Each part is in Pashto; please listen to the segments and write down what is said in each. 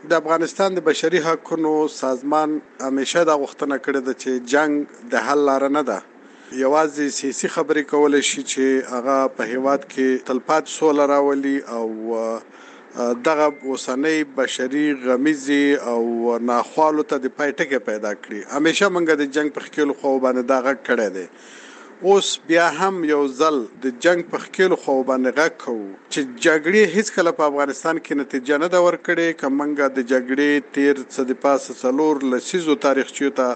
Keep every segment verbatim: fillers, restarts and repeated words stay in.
د افغانستان د بشري حقوقو سازمان همیشه دا غوښتنه کړې ده چې جنگ د حل لاره نه ده. یوازې سیاسي خبرې کولای شي چې هغه په هیواد کې تلپات سوله راولي او دغه اوسنۍ بشري غمیزي او ناخوالو ته د پای ټکی پیدا کړي. همیشه موږ د جنگ په خکیلو خو باندې دا غږ کړی دی. اوس بیا هم یو ځل د جنگ په خکیلو خو باندې غږ کوو چې جګړې هیڅ کله په افغانستان کې نتیجه نه ده ورکړې. که موږ د جګړې تیر څه د پاسه څلور لسیزو تاریخچو ته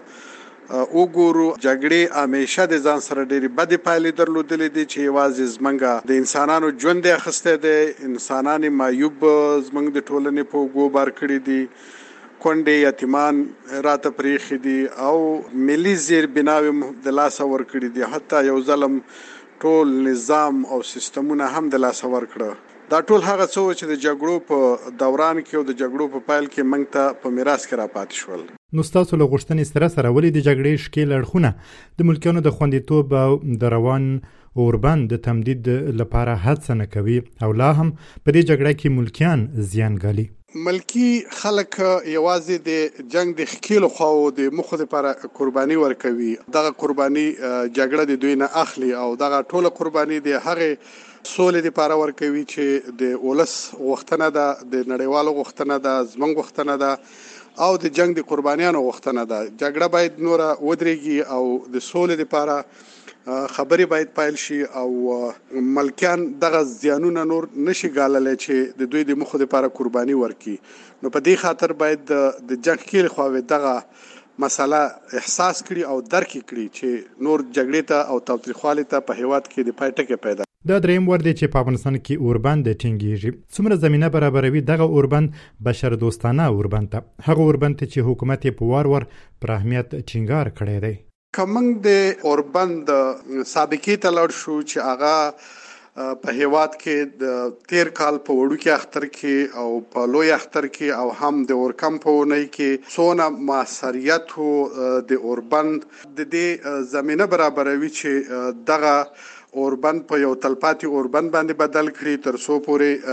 وګورو، جګړې همیشه د ځان سره ډېرې بدې پایلې درلودلې دي چې یوازې زموږ د انسانانو ژوند یې اخیستی دی. انسانان معیوب زموږ د ټولنې په اوږو بار کړي دي، کونډې یتیمان راته پرېښي دي او ملي زیربناوې د لاسه ورکړي دي. حتی یو ظلم ټول نظام او سیستمونه هم د لاسه ورکړه. دا ټول هغه څه چې د جګړو په دوران کې او د جګړو په پایل کې موږ ته په میراث کې راپاتې شول. نو ستاسو له غوښتنې سره سره ولې د جګړې ښکېل اړخونه د ملکیانو د خوندیتوب او د روان اوربند د تمدید لپاره هڅه نه کوي او لا هم په دې جګړه کې ملکیان زیان ګالي؟ ملکی خلک یوازې د جنگ د خکیلو خواو د مخو لپاره قرباني ورکوي. دغه قرباني جګړه د دوی نه اخلي او دغه ټوله قرباني د هغه سولې لپاره ورکوي چې د ولس غوښتنه ده، د نړیوالو غوښتنه ده، زموږ غوښتنه ده او د جنگ د قربانیانو غوښتنه ده. جګړه باید نور ودرېږي او د سولې لپاره خبرې باید پایل شي او ملکیان دغه زیانونه نور نشي ګاللی چې د دوی د مخو لپاره قرباني ورکړي. نو په دې خاطر باید د جنگ خکیل خواوې دغه مسله احساس کړي او درک کړي چې نور جګړې ته او تاوتریخوالي ته په هیواد کې د پای ټکی پیدا. دا دریم ور دی چې په افغانستان کې اوربند ټینګیږي. څومره زمینه برابروي دغه اوربند بشر دوستانه اوربند ته، هغه اوربند ته چې حکومت یې په وار ور پر اهمیت ټینګار کړی دی؟ که موږ د اوربند سابقې ته لاړ شو چې هغه په هیواد کې د تیر کال په وړوکي اختر کې او په لوی اختر کې او هم د اورکم په اونۍ کې څونه موثریت د اوربند د دې زمینه برابروي چې دغه اوربند په یو تلپاتې اوربند باندې بدل کړي تر څو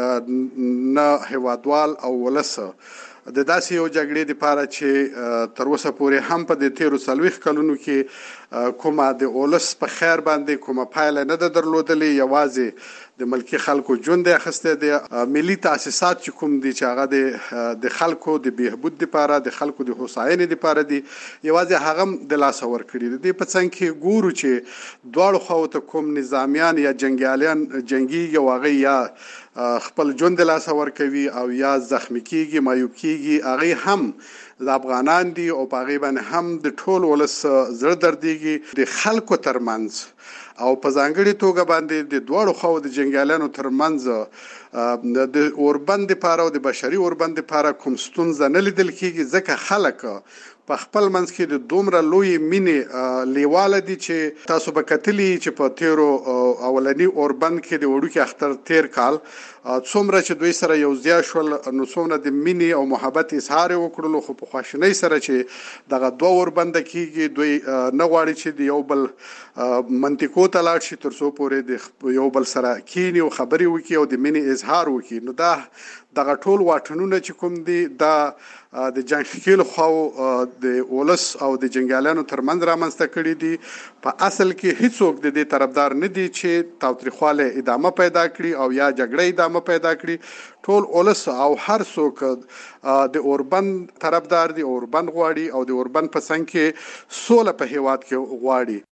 پورې نه هیوادوال او ولس د داسې یو جګړې لپاره چې تر اوسه پورې هم په د تیرو څلوېښت کلونو کې کومه د ولس په خیر باندې کومه پایله نه ده درلودلې. یوازې د ملکي خلکو ژوند یې اخیستی دی. ملي تاسیسات چې کوم دي چې هغه د خلکو د بهبود لپاره، د خلکو د هوساینې لپاره دي، یوازې هغه هم د لاسه ورکړي دي. په څنګ کې ګورو چې دواړو خواو ته کوم نظامیان یا جنګیالیان جنګیږي او هغه یا خپل ژوند د لاسه ورکوي او یا زخمی کیږي، معیوب کیږي، هغه هم د افغانان دي او په هغې باندې هم د ټول ولس زړه دردېږي. د خلکو ترمنځ او په ځانګړې توګه باندې د دواړو خواو د جنګیالیانو ترمنځ د اوربند لپاره او د بشري اوربند لپاره کوم ستونزه نه لیدل کیږي، ځکه خلک په خپل منځ کې د دومره لوی مینې لیواله دي چې تاسو به کتلي چې په تیرو اولني اوربند کې د وړوکي اختر تیر کال څومره چې دوی سره یو ځای شول، نو څومره د مینې او محبت اظهار یې وکړلو. خو په خواشینۍ سره چې دغه دوه اوربنده کېږي، دوی نه غواړي چې د یو بل منطقو ته لاړ شي تر څو پورې د یو بل سره کینی او خبرې وکړي او د مینې اظهار وکړي. نو دا دغه ټول واټنونه چې کوم دي دا د جنګ خکیلو خواو د ولس او د جنګیالیانو ترمنځ رامنځته کړي دي. په اصل کې هیڅوک د دې طرفدار نه دي چې تاوتریخوالی ادامه پیدا کړي او یا جګړه ادامه پیدا کړي. ټول ولس او هر څوک د اوربند طرفدار دي، اوربند غواړي او د اوربند په څنګ کې سوله په هیواد کې غواړي.